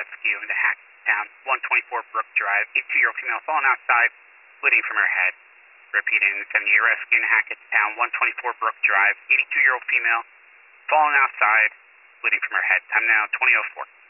rescue into Hackettstown, 124 Brook Drive. 82-year-old female fallen outside, bleeding from her head. Repeating, 78 rescue in Hackettstown, 124 Brook Drive. 82-year-old female fallen outside, bleeding from her head. Time now, 20:04.